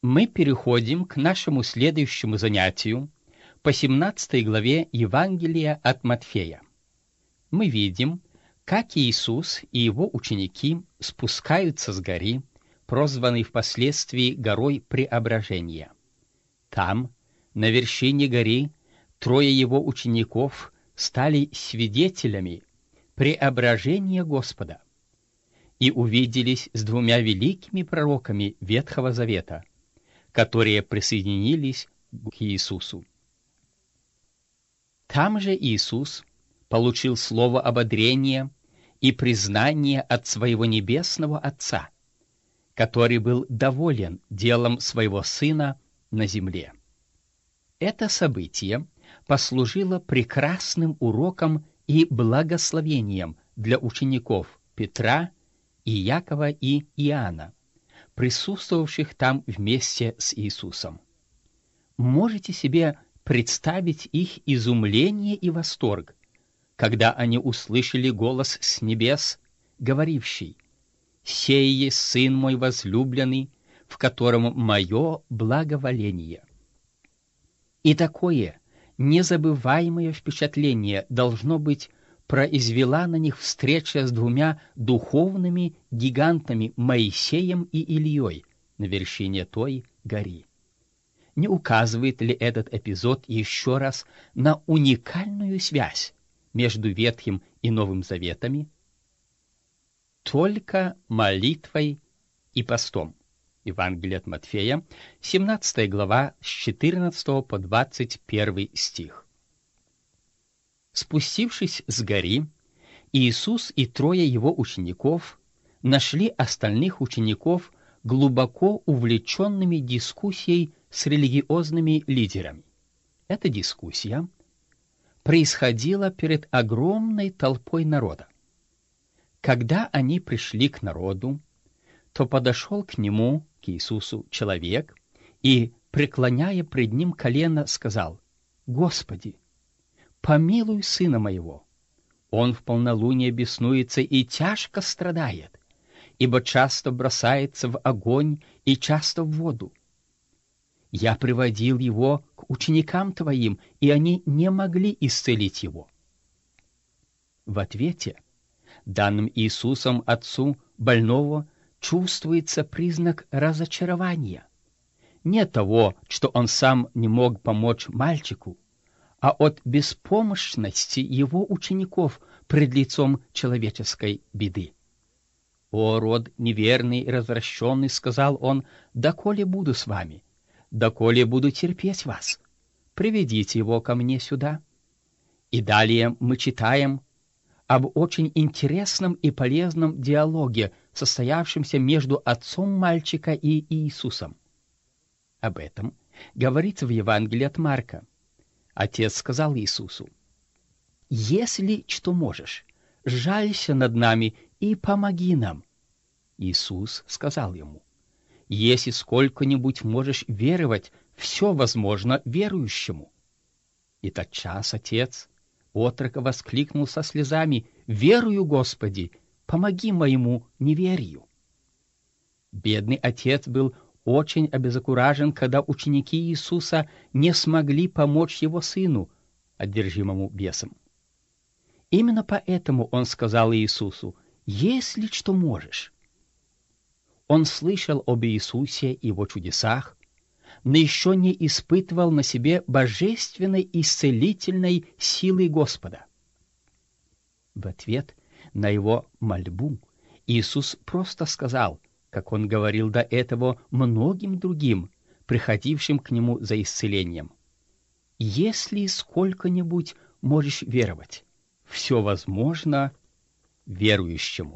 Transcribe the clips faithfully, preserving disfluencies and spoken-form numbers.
Мы переходим к нашему следующему занятию по семнадцатой главе Евангелия от Матфея. Мы видим, как Иисус и его ученики спускаются с горы, прозванной впоследствии горой Преображения. Там, на вершине горы, трое его учеников стали свидетелями преображения Господа и увиделись с двумя великими пророками Ветхого Завета, которые присоединились к Иисусу. Там же Иисус получил слово ободрения и признание от своего небесного Отца, который был доволен делом своего Сына на земле. Это событие послужило прекрасным уроком и благословением для учеников Петра и Якова и Иоанна, присутствовавших там вместе с Иисусом. Можете себе представить их изумление и восторг, когда они услышали голос с небес, говоривший: «Сей есть Сын мой возлюбленный, в котором мое благоволение». И такое незабываемое впечатление, должно быть, произвела на них встреча с двумя духовными гигантами Моисеем и Ильей на вершине той горы. Не указывает ли этот эпизод еще раз на уникальную связь между Ветхим и Новым Заветами? Только молитвой и постом. Евангелие от Матфея, семнадцатая глава, с четырнадцатого по двадцать первый стих. Спустившись с горы, Иисус и трое его учеников нашли остальных учеников глубоко увлеченными дискуссией с религиозными лидерами. Эта дискуссия происходила перед огромной толпой народа. Когда они пришли к народу, то подошел к нему, к Иисусу, человек и, преклоняя пред ним колено, сказал: «Господи, помилуй сына моего. Он в полнолуние беснуется и тяжко страдает, ибо часто бросается в огонь и часто в воду. Я приводил его к ученикам твоим, и они не могли исцелить его». В ответе, данным Иисусом отцу больного, чувствуется признак разочарования. Не того, что он сам не мог помочь мальчику, а от беспомощности его учеников пред лицом человеческой беды. «О, род неверный и развращенный, — сказал он, — доколе буду с вами, доколе буду терпеть вас? Приведите его ко мне сюда». И далее мы читаем об очень интересном и полезном диалоге, состоявшемся между отцом мальчика и Иисусом. Об этом говорится в Евангелии от Марка. Отец сказал Иисусу: «Если что можешь, жалься над нами и помоги нам». Иисус сказал ему: «Если сколько-нибудь можешь веровать, все возможно верующему». И тотчас отец отрока воскликнул со слезами: «Верую, Господи, помоги моему неверию». Бедный отец был очень обезокуражен, когда ученики Иисуса не смогли помочь его сыну, одержимому бесом. Именно поэтому он сказал Иисусу: «Если что можешь». Он слышал об Иисусе и его чудесах, но еще не испытывал на себе божественной исцелительной силы Господа. В ответ на его мольбу Иисус просто сказал, как он говорил до этого многим другим, приходившим к нему за исцелением: «Если сколько-нибудь можешь веровать, все возможно верующему».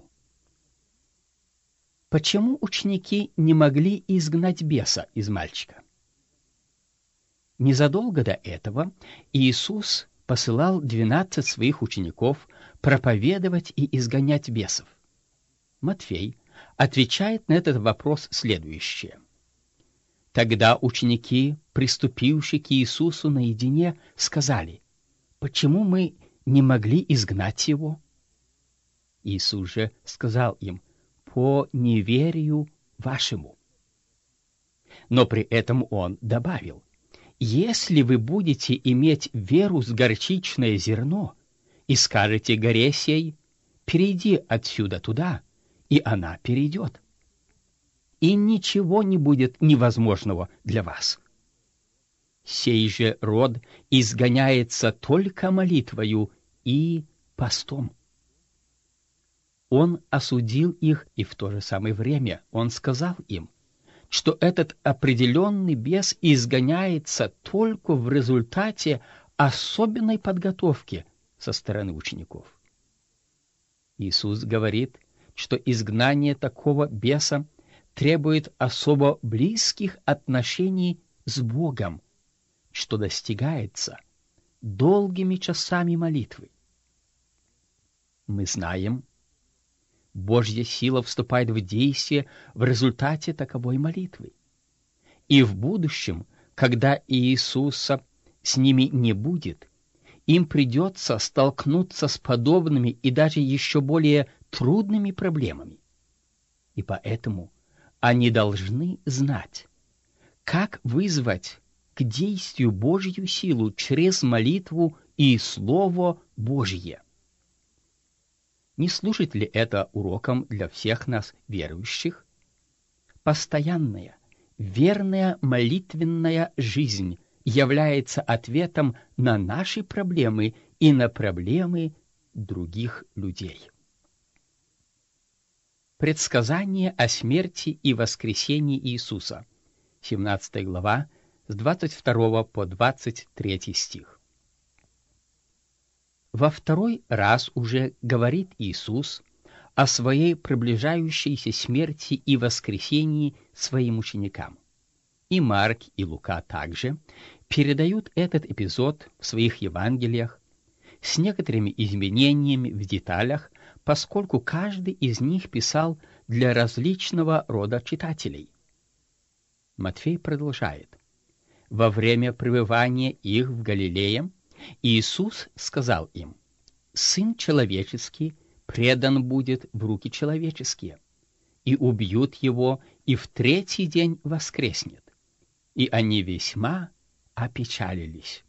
Почему ученики не могли изгнать беса из мальчика? Незадолго до этого Иисус посылал двенадцать своих учеников проповедовать и изгонять бесов. Матфей отвечает на этот вопрос следующее: «Тогда ученики, приступившие к Иисусу наедине, сказали: почему мы не могли изгнать его?» Иисус же сказал им: «По неверию вашему». Но при этом он добавил: «Если вы будете иметь веру с горчичное зерно и скажете горе сей: перейди отсюда туда, и она перейдет, и ничего не будет невозможного для вас. Сей же род изгоняется только молитвою и постом». Он осудил их, и в то же самое время он сказал им, что этот определенный бес изгоняется только в результате особенной подготовки со стороны учеников. Иисус говорит, что изгнание такого беса требует особо близких отношений с Богом, что достигается долгими часами молитвы. Мы знаем, Божья сила вступает в действие в результате таковой молитвы. И в будущем, когда Иисуса с ними не будет, им придется столкнуться с подобными и даже еще более трудными проблемами. И поэтому они должны знать, как вызвать к действию Божью силу через молитву и Слово Божье. Не служит ли это уроком для всех нас, верующих? Постоянная, верная молитвенная жизнь является ответом на наши проблемы и на проблемы других людей. Предсказание о смерти и воскресении Иисуса. семнадцатая глава, с двадцать второго по двадцать третий стих. Во второй раз уже говорит Иисус о своей приближающейся смерти и воскресении своим ученикам. И Марк, и Лука также передают этот эпизод в своих Евангелиях с некоторыми изменениями в деталях, поскольку каждый из них писал для различного рода читателей. Матфей продолжает: «Во время пребывания их в Галилее Иисус сказал им: Сын человеческий предан будет в руки человеческие, и убьют его, и в третий день воскреснет. И они весьма опечалились».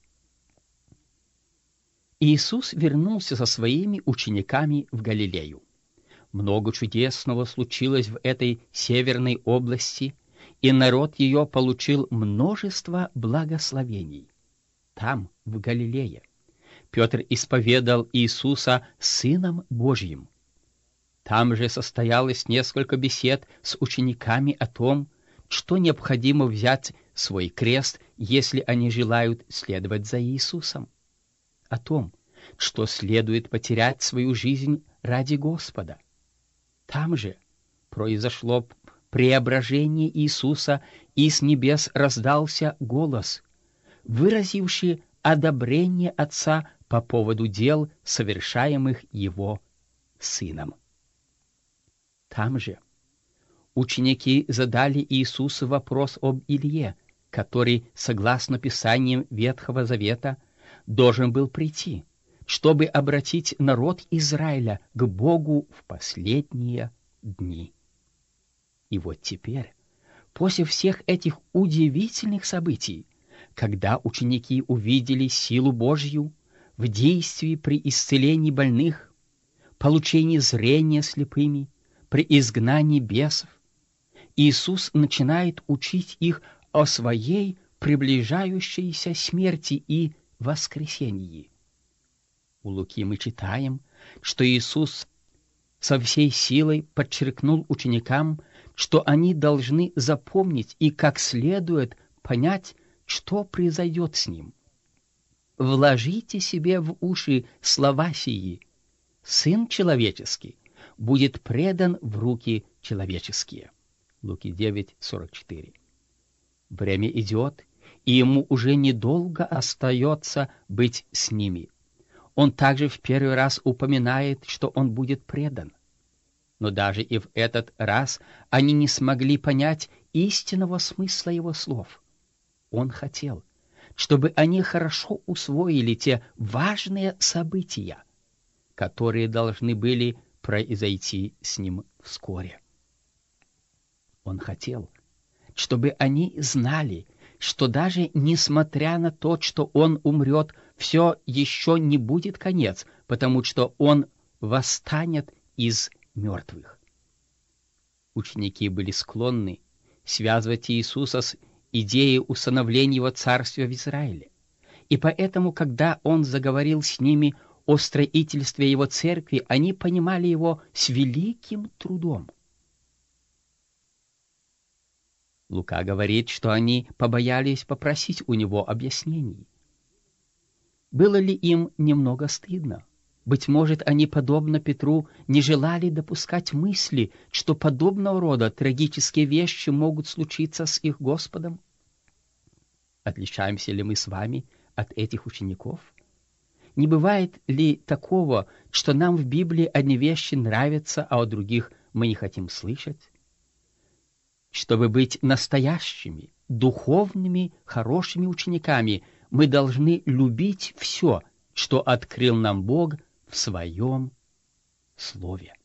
Иисус вернулся со своими учениками в Галилею. Много чудесного случилось в этой северной области, и народ ее получил множество благословений. Там, в Галилее, Петр исповедал Иисуса Сыном Божьим. Там же состоялось несколько бесед с учениками о том, что необходимо взять свой крест, если они желают следовать за Иисусом. О том, что следует потерять свою жизнь ради Господа. Там же произошло преображение Иисуса, и с небес раздался голос, выразивший одобрение Отца по поводу дел, совершаемых Его Сыном. Там же ученики задали Иисусу вопрос об Илие, который, согласно Писаниям Ветхого Завета, должен был прийти, чтобы обратить народ Израиля к Богу в последние дни. И вот теперь, после всех этих удивительных событий, когда ученики увидели силу Божью в действии при исцелении больных, получении зрения слепыми, при изгнании бесов, Иисус начинает учить их о своей приближающейся смерти и воскресении. У Луки мы читаем, что Иисус со всей силой подчеркнул ученикам, что они должны запомнить и как следует понять, что произойдет с ним. «Вложите себе в уши слова сии: Сын человеческий будет предан в руки человеческие». Луки девять, сорок четыре. Время идет, и ему уже недолго остается быть с ними. Он также в первый раз упоминает, что он будет предан. Но даже и в этот раз они не смогли понять истинного смысла его слов. Он хотел, чтобы они хорошо усвоили те важные события, которые должны были произойти с ним вскоре. Он хотел, чтобы они знали, что даже несмотря на то, что он умрет, все еще не будет конец, потому что он восстанет из мертвых. Ученики были склонны связывать Иисуса с идеей установления его царствия в Израиле. И поэтому, когда он заговорил с ними о строительстве его церкви, они понимали его с великим трудом. Лука говорит, что они побоялись попросить у него объяснений. Было ли им немного стыдно? Быть может, они, подобно Петру, не желали допускать мысли, что подобного рода трагические вещи могут случиться с их Господом? Отличаемся ли мы с вами от этих учеников? Не бывает ли такого, что нам в Библии одни вещи нравятся, а о других мы не хотим слышать? Чтобы быть настоящими, духовными, хорошими учениками, мы должны любить все, что открыл нам Бог в Своем Слове.